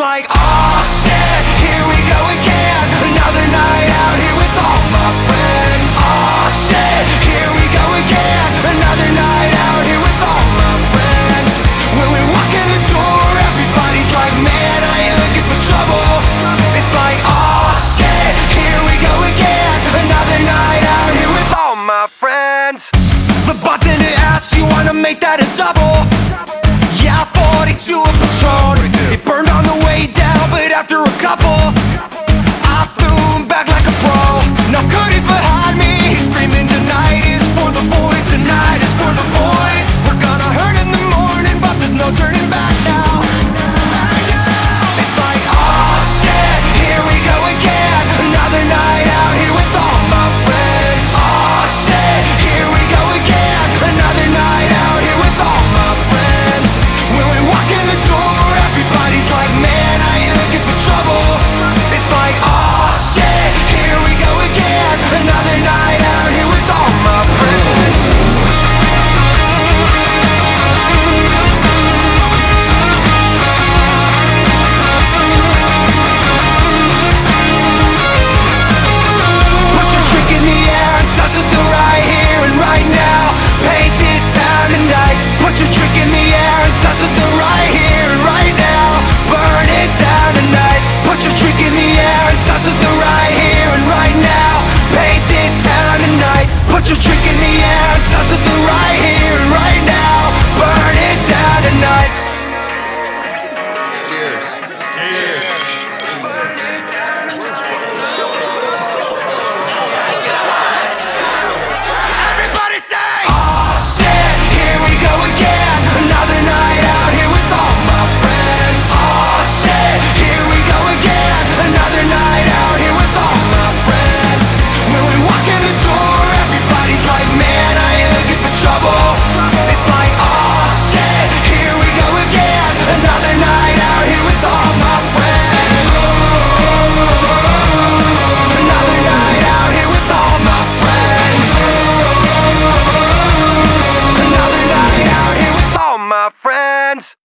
like, oh shit, here we go again. Another night out here with all my friends. Oh shit, here we go again. Another night out here with all my friends. When we walk in the door, everybody's like, man, I ain't looking for trouble. It's like, oh shit, here we go again. Another night out here with all my friends. The bartender asks, you wanna make that a double? Yeah, 42 a Patron. It burned on the way down, but after a couple I threw him back like a pro. Now Cody's behind me, he's screaming, tonight is for the boys, tonight is for the boys. We're gonna hurt in the morning, but there's no turning back now. It's like, oh shit, here we go again. Another night out here with all my friends. Oh shit, here we go again. Another night out here with all my friends. When we walk in the door, everybody's like, man, I ain't looking for trouble. It's like, oh shit, here we go again. Another night out here with all my friends. Put your drink in the air and toss it the right here and right now. Paint this town tonight. Put your drink in the air and toss it the right here and right now. Burn it down tonight. Put your drink in the air and toss it the right here and right now. Paint this town tonight. Put your drink in the air and toss it the right here and right now. Burn it down tonight. Cheers. Cheers. Everybody say, oh shit, here we go again. Another night out here with all my friends. Oh shit, here we go again. Another night out here with all my friends. When we walk in the door, everybody's like, man, I ain't looking for trouble. It's like, oh shit, here we go again. Another night out here with all my friends. Another night out here with all my friends. Another night out here with all my friends.